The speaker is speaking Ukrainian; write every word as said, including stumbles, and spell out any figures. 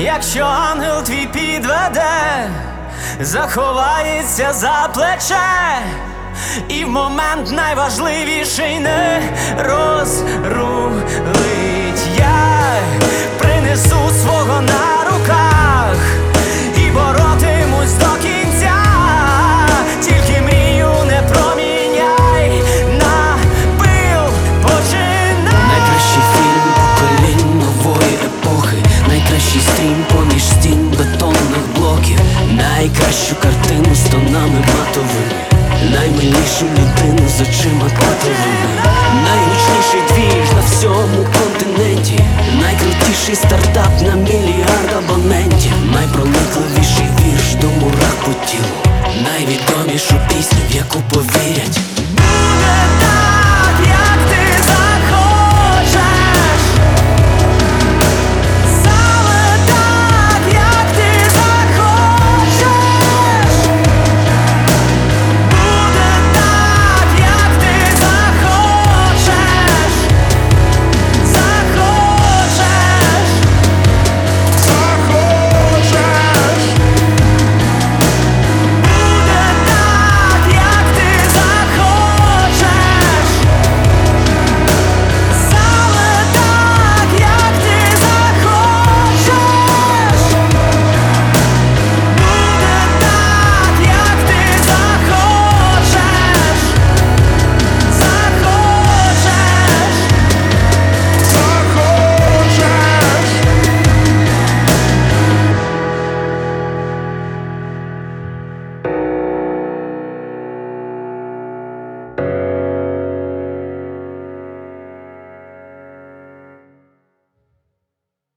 Якщо ангел твій підведе, заховається за плече, і в момент найважливіший не розрулить. Я принесу свого на руках і боротимусь до кінця. Тільки мрію не проміняй на пил, починай. Найкращий фільм поколінь нової епохи, найкращий стрім поміж стін бетонних блоків, найкращу картину з тонами матовими, наймилішу людину з очима клати.